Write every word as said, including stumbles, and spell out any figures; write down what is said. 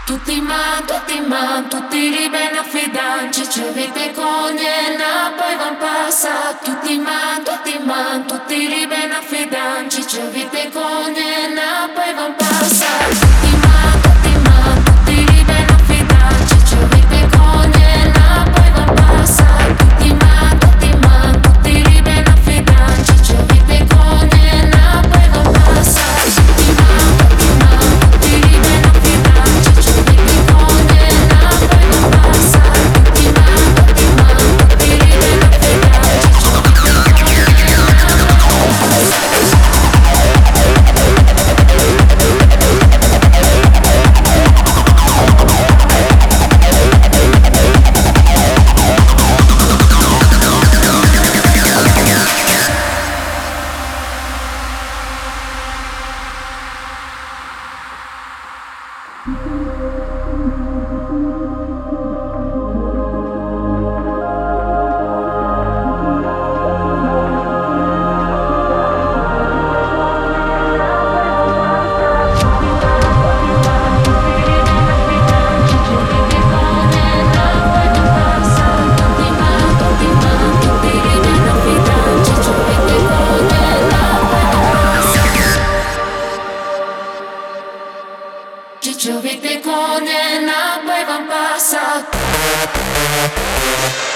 Tutti man, tutti man, tutti liberi a fidanci, ci avete con niena, poi van passa. Tutti man, tutti man, tutti liberi a fidanci, ci avete con niena, poi van passa. Tutti man, tutti man, tutti liberi a fidanci, ci avete con niena, poi van passa. Tutti man, tutti man, tutti liberi a fidanci, ci avete con niena, poi van passa. Tutti man, tutti man, tutti liberi a fidanci, ci avete con niena, poi van passa. Tutti man, tutti man, tutti liberi a fidanci, ci avete con niena, poi van Ci avete con niena, poi van passa.